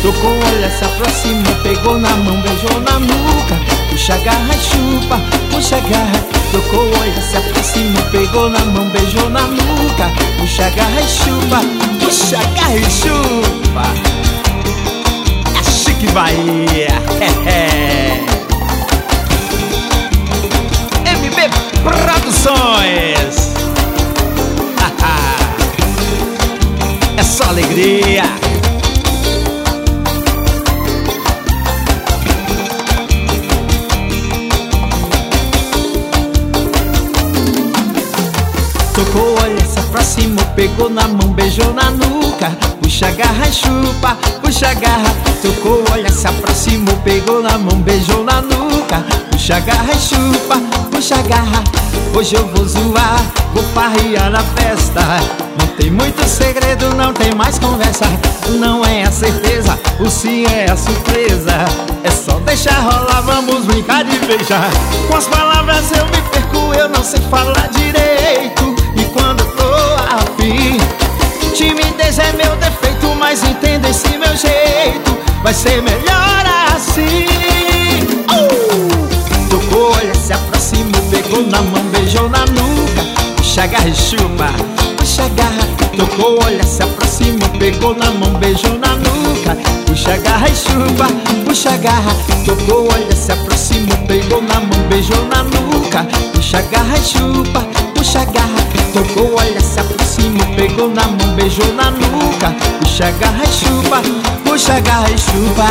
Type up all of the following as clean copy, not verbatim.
tocou, olha, se aproximou, pegou na mão, beijou na nuca. Puxa, agarra e chupa, puxa, agarra. Tocou, olha, se aproximou, pegou na mão, beijou na nuca. Puxa, agarra e chupa, puxa, agarra e chupa. É Chique Bahia. MB Produções. É só alegria. Tocou, olha, se aproximou, pegou na mão, beijou na nuca. Puxa, agarra e chupa, puxa, agarra. Tocou, olha, se aproximou, pegou na mão, beijou na nuca. Puxa, agarra e chupa, puxa, agarra. Hoje eu vou zoar, vou farrear na festa. Não tem muito segredo, não tem mais conversa. Não é a certeza, o sim é a surpresa. É só deixar rolar, vamos brincar de beijar. Com as palavras eu me perco, eu não sei falar direito. E quando eu tô afim, timidez é meu defeito, mas entenda esse meu jeito, vai ser melhor assim. Tocou, olha, se aproximou, pegou na mão, beijou na nuca. Puxa, agarra e chupa, puxa, agarra. Tocou, olha, se aproximou, pegou na mão, beijou na nuca. Puxa, agarra e chupa, puxa, agarra. Tocou, olha, se aproximou, pegou na mão, beijou na nuca. Puxa, agarra e chupa, puxa, agarra. Tocou, olha, se aproximou, pegou na mão, beijou na nuca. Puxa, agarra e chupa, puxa, agarra e chupa.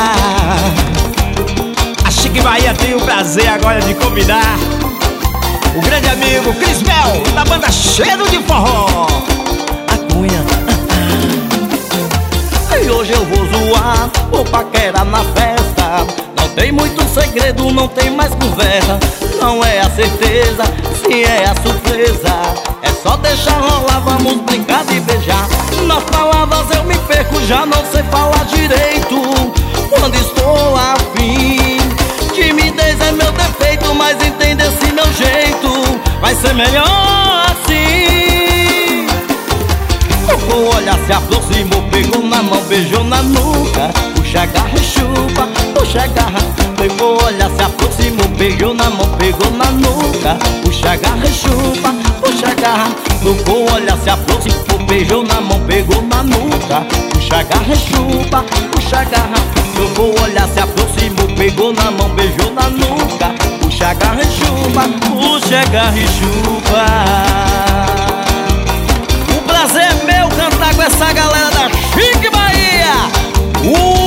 A Chique Bahia tem o prazer agora de convidar o grande amigo Cris Mel, da banda Cheiro de Forró. A Cunha. E hoje eu vou zoar, vou paquerar na festa. Não tem muito segredo, não tem mais conversa. Não é a certeza, sim é a surpresa. É só deixar rolar, vamos brincar de beijar. Nas palavras eu me perco, já não sei falar direito. Quando estou afim, timidez é meu defeito, mas entenda esse meu jeito, vai ser melhor assim. O olhar se aproximou, pegou na mão, beijou na nuca. Puxa, agarra e chupa, puxa, agarra. Pegou, olha, se aproximou, beijou na mão, pegou na nuca. Puxa, agarra e chupa, puxa, agarra. Tocou, olha, se aproximou, beijou na mão, pegou na nuca. Puxa, agarra e chupa, puxa, agarra. Tocou, olha, se aproximou, pegou na mão, beijou na nuca. Puxa, agarra e chupa, puxa, agarra e chupa. O prazer é meu cantar com essa galera da Chique Bahia.